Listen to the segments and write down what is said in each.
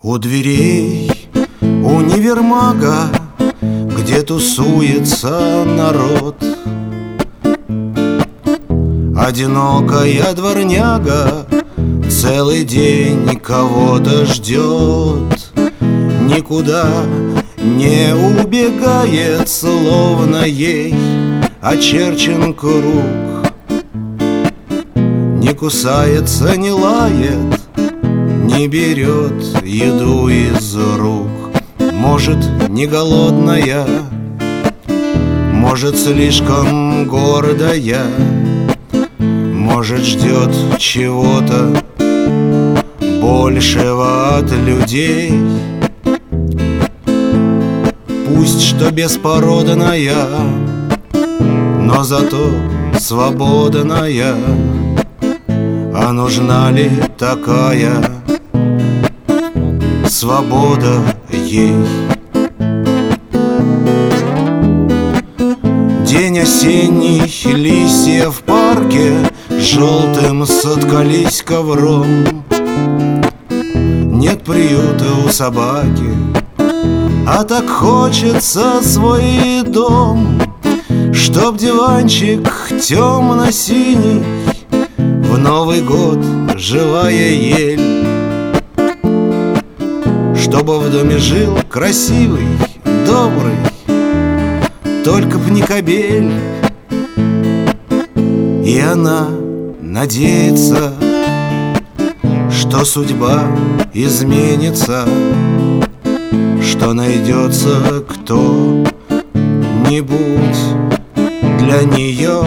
У дверей универмага, где тусуется народ, одинокая дворняга целый день кого-то ждет. Никуда не убегает, словно ей очерчен круг. Не кусается, не лает, не берет еду из рук. Может, не голодная, может, слишком гордая, может, ждет чего-то большего от людей. Пусть что беспородная, но зато свободная. А нужна ли такая свобода ей? День осенний, листья в парке желтым соткались ковром. Нет приюта у собаки, а так хочется свой дом. Чтоб диванчик темно-синий, в Новый год живая ель. Чтобы в доме жил красивый, добрый, только б не кобель. И она надеется, что судьба изменится, что найдется кто-нибудь для нее,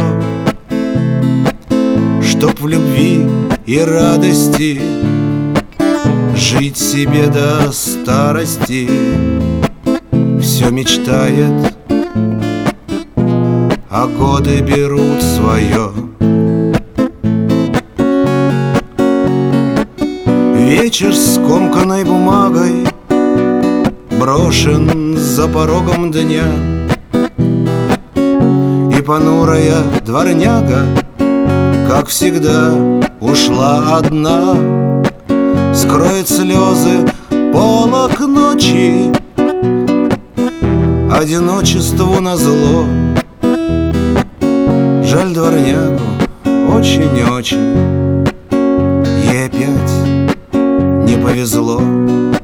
чтоб в любви и радости жить себе до старости. Все мечтает, а годы берут свое. Вечер с скомканной бумагой брошен за порогом дня, и понурая дворняга, как всегда, ушла одна. Скроет слезы полок ночи, одиночеству назло. Жаль дворнягу очень-очень, ей опять не повезло.